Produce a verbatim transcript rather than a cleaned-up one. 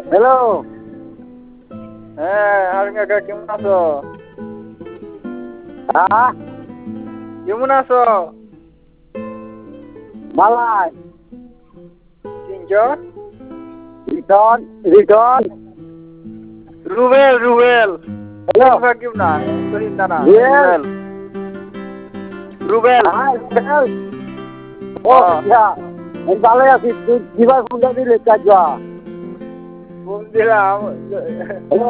Hello. হ্যাঁ হারুন কাকা কেমন আছো? হ্যাঁ কেমন আছো? বালাই। চিনছো? রিটন রিটন রুবেল রুবেল হ্যালো কেমন না শরীর না রুবেল রুবেল রুবেল ও ইয়া আমি ভালো আছি তুই কিবার ফোন দিলি কাজা ফোন দিলাম হ্যালো